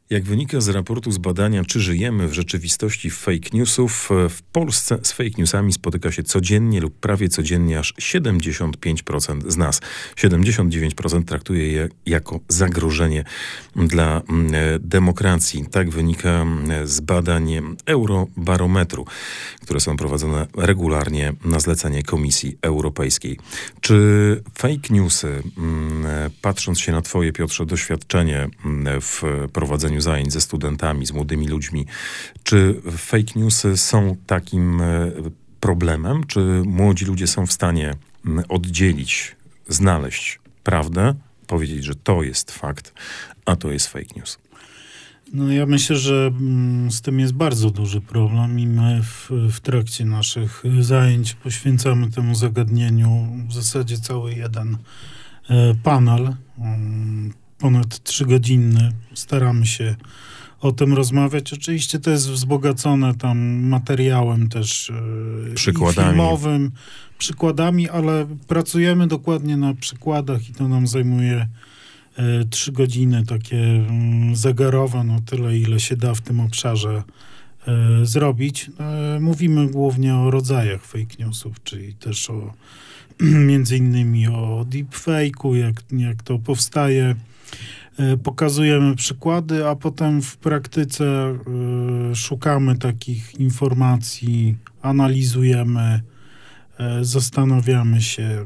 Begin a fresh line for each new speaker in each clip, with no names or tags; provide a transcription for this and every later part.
Jak wynika z raportu z badania, czy żyjemy w rzeczywistości fake newsów, w Polsce z fake newsami spotyka się codziennie lub prawie codziennie aż 75% z nas. 79% traktuje je jako zagrożenie dla demokracji. Tak wynika z badań Eurobarometru, które są prowadzone regularnie na zlecenie Komisji Europejskiej. Czy fake newsy, patrząc się na twoje, Piotrze, doświadczenie w prowadzeniu zajęć ze studentami, z młodymi ludźmi, czy fake newsy są takim problemem? Czy młodzi ludzie są w stanie oddzielić, znaleźć prawdę, powiedzieć, że to jest fakt, a to jest fake news?
No ja myślę, że z tym jest bardzo duży problem i my w trakcie naszych zajęć poświęcamy temu zagadnieniu w zasadzie cały jeden panel, ponad 3-godzinny. Staramy się o tym rozmawiać. Oczywiście to jest wzbogacone tam materiałem też
Przykładami.
filmowym, przykładami, ale pracujemy dokładnie na przykładach i to nam zajmuje 3 godziny takie zegarowe, no tyle, ile się da w tym obszarze zrobić. Mówimy głównie o rodzajach fake newsów, czyli też o między innymi o deepfake'u, jak to powstaje. Pokazujemy przykłady, a potem w praktyce szukamy takich informacji, analizujemy, zastanawiamy się,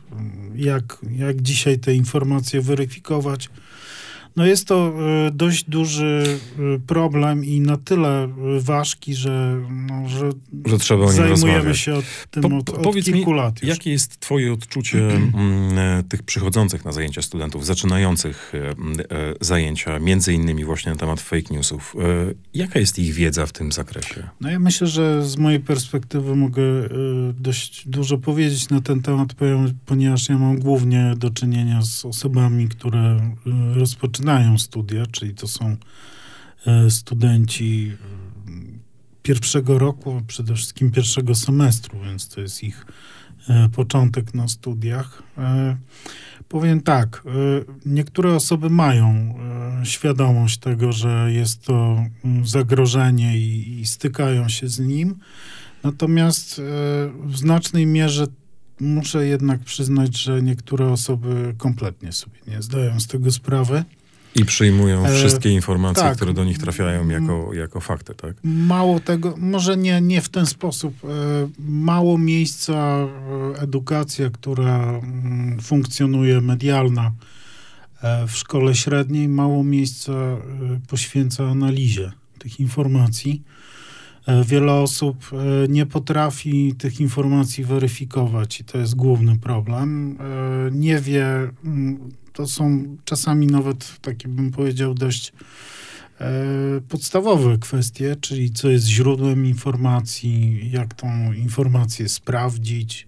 jak dzisiaj te informacje weryfikować. No jest to dość duży problem i na tyle ważki, że
trzeba o nim
zajmujemy
rozmawiać.
się tym od kilku lat już.
Jakie jest twoje odczucie tych przychodzących na zajęcia studentów, zaczynających zajęcia, między innymi właśnie na temat fake newsów? Jaka jest ich wiedza w tym zakresie?
No ja myślę, że z mojej perspektywy mogę dość dużo powiedzieć na ten temat, ponieważ ja mam głównie do czynienia z osobami, które rozpoczynają studia, czyli to są studenci pierwszego roku, przede wszystkim pierwszego semestru, więc to jest ich początek na studiach. Powiem tak, niektóre osoby mają świadomość tego, że jest to zagrożenie i stykają się z nim, natomiast w znacznej mierze muszę jednak przyznać, że niektóre osoby kompletnie sobie nie zdają z tego sprawy.
I przyjmują wszystkie informacje,
tak,
które do nich trafiają jako fakty, tak?
Mało tego, może nie w ten sposób. Mało miejsca edukacja, która funkcjonuje medialna w szkole średniej, mało miejsca poświęca analizie tych informacji. Wiele osób nie potrafi tych informacji weryfikować i to jest główny problem. Nie wie, to są czasami nawet, takie bym powiedział, dość podstawowe kwestie, czyli co jest źródłem informacji, jak tą informację sprawdzić,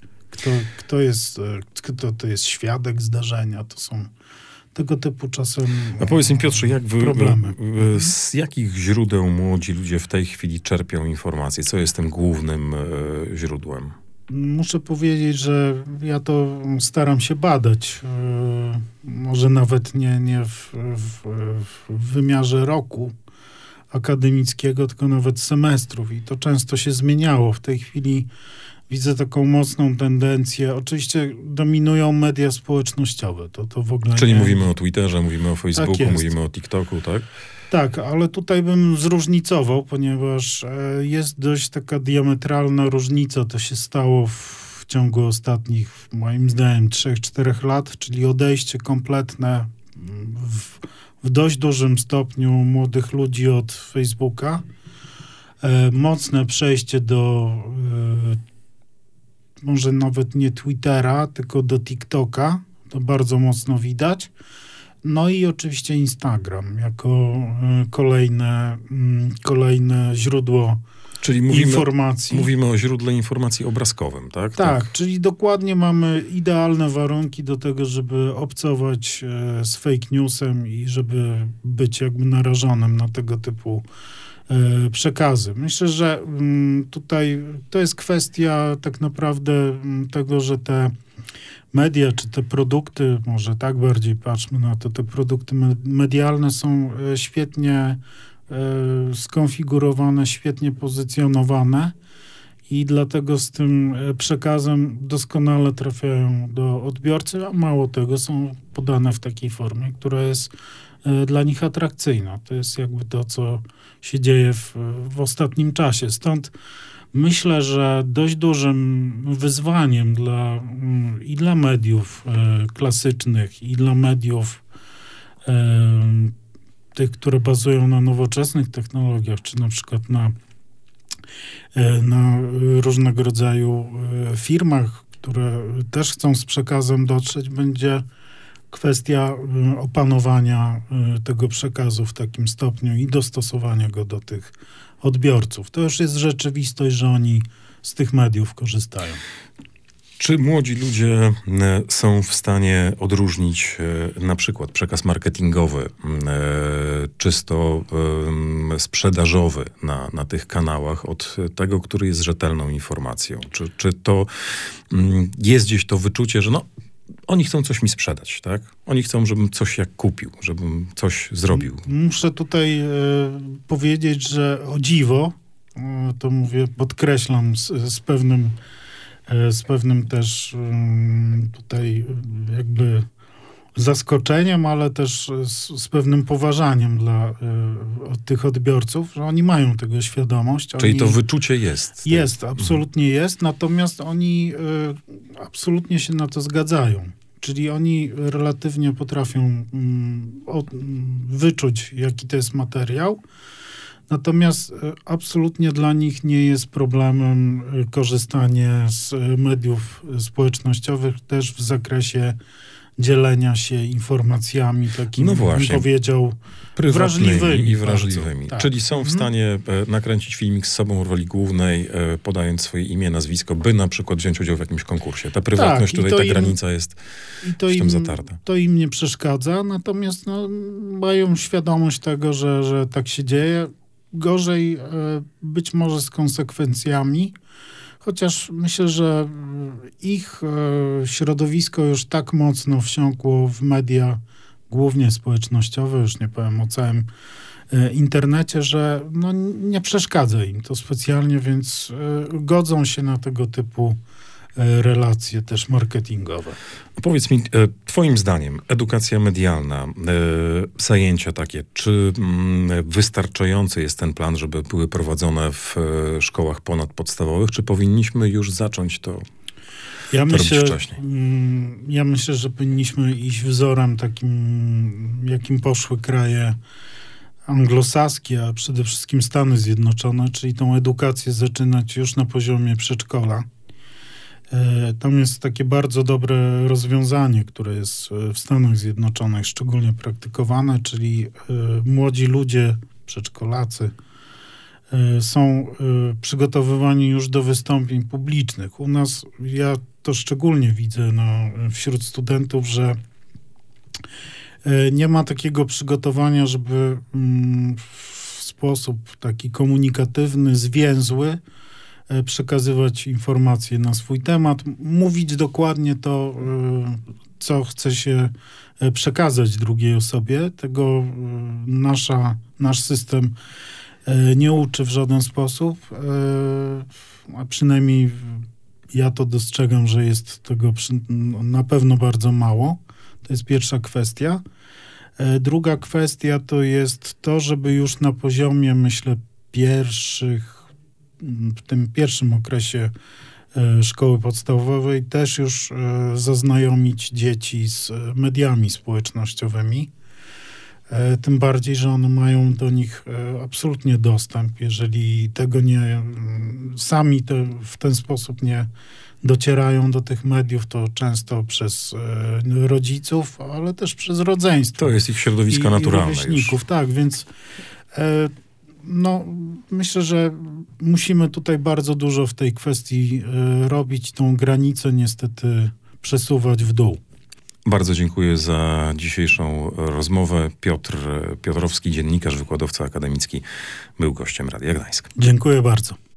kto to jest świadek zdarzenia, to są tego typu czasem
A powiedz mi, Piotrze,
problemy.
Z jakich źródeł młodzi ludzie w tej chwili czerpią informacje? Co jest tym głównym źródłem?
Muszę powiedzieć, że ja to staram się badać. Może nawet nie w wymiarze roku akademickiego, tylko nawet semestrów. I to często się zmieniało. W tej chwili widzę taką mocną tendencję. Oczywiście dominują media społecznościowe. To w ogóle
Czyli mówimy o Twitterze, mówimy o Facebooku,
Tak jest.
mówimy o TikToku, tak?
Tak, ale tutaj bym zróżnicował, ponieważ jest dość taka diametralna różnica. To się stało w ciągu ostatnich, moim zdaniem, 3-4 lat, czyli odejście kompletne w dość dużym stopniu młodych ludzi od Facebooka. Mocne przejście do może nawet nie Twittera, tylko do TikToka. To bardzo mocno widać. No i oczywiście Instagram jako kolejne źródło
Czyli
informacji.
Mówimy o źródle informacji obrazkowym, tak?
Tak, czyli dokładnie mamy idealne warunki do tego, żeby obcować z fake newsem i żeby być jakby narażonym na tego typu przekazy. Myślę, że tutaj to jest kwestia tak naprawdę tego, że te media, czy te produkty, może tak bardziej patrzmy na to, te produkty medialne są świetnie skonfigurowane, świetnie pozycjonowane i dlatego z tym przekazem doskonale trafiają do odbiorcy, a mało tego, są podane w takiej formie, która jest dla nich atrakcyjna. To jest jakby to, co się dzieje w ostatnim czasie. Stąd myślę, że dość dużym wyzwaniem i dla mediów klasycznych, i dla mediów tych, które bazują na nowoczesnych technologiach, czy na przykład na różnego rodzaju firmach, które też chcą z przekazem dotrzeć, będzie kwestia opanowania tego przekazu w takim stopniu i dostosowania go do tych odbiorców. To już jest rzeczywistość, że oni z tych mediów korzystają.
Czy młodzi ludzie są w stanie odróżnić na przykład przekaz marketingowy, czysto sprzedażowy na tych kanałach od tego, który jest rzetelną informacją? Czy to jest gdzieś to wyczucie, że oni chcą coś mi sprzedać, tak? Oni chcą, żebym coś kupił, żebym coś zrobił.
Muszę tutaj powiedzieć, że o dziwo, to mówię, podkreślam z pewnym też tutaj jakby zaskoczeniem, ale też z pewnym poważaniem dla tych odbiorców, że oni mają tego świadomość.
Czyli to wyczucie jest.
Jest, absolutnie jest, natomiast oni absolutnie się na to zgadzają. Czyli oni relatywnie potrafią wyczuć, jaki to jest materiał, natomiast absolutnie dla nich nie jest problemem korzystanie z mediów społecznościowych też w zakresie dzielenia się informacjami takimi, bym powiedział,
prywatnymi i wrażliwymi.
Bardzo, tak.
Czyli są w stanie nakręcić filmik z sobą w roli głównej, podając swoje imię, nazwisko, by na przykład wziąć udział w jakimś konkursie. Ta prywatność, tutaj ta granica jest z tym zatarta.
To im nie przeszkadza, natomiast mają świadomość tego, że tak się dzieje. Gorzej być może z konsekwencjami, chociaż myślę, że ich środowisko już tak mocno wsiąkło w media, głównie społecznościowe, już nie powiem o całym internecie, że nie przeszkadza im to specjalnie, więc godzą się na tego typu relacje też marketingowe.
Powiedz mi, twoim zdaniem, edukacja medialna, zajęcia takie, czy wystarczający jest ten plan, żeby były prowadzone w szkołach ponadpodstawowych, czy powinniśmy już zacząć to robić wcześniej?
Ja myślę, że powinniśmy iść wzorem takim, jakim poszły kraje anglosaskie, a przede wszystkim Stany Zjednoczone, czyli tą edukację zaczynać już na poziomie przedszkola. Tam jest takie bardzo dobre rozwiązanie, które jest w Stanach Zjednoczonych szczególnie praktykowane, czyli młodzi ludzie, przedszkolacy są przygotowywani już do wystąpień publicznych. U nas, ja to szczególnie widzę wśród studentów, że nie ma takiego przygotowania, żeby w sposób taki komunikatywny, zwięzły przekazywać informacje na swój temat, mówić dokładnie to, co chce się przekazać drugiej osobie. Tego nasz system nie uczy w żaden sposób, a przynajmniej ja to dostrzegam, że jest tego na pewno bardzo mało. To jest pierwsza kwestia. Druga kwestia to jest to, żeby już na poziomie, myślę, w tym pierwszym okresie szkoły podstawowej też już zaznajomić dzieci z mediami społecznościowymi. Tym bardziej, że one mają do nich absolutnie dostęp. Jeżeli tego sami w ten sposób nie docierają do tych mediów, to często przez rodziców, ale też przez rodzeństwo.
To jest ich środowisko naturalne.
Rówieśników, tak, więc myślę, że musimy tutaj bardzo dużo w tej kwestii robić, tą granicę niestety przesuwać w dół.
Bardzo dziękuję za dzisiejszą rozmowę. Piotr Piotrowski, dziennikarz, wykładowca akademicki, był gościem Radia Gdańsk.
Dziękuję bardzo.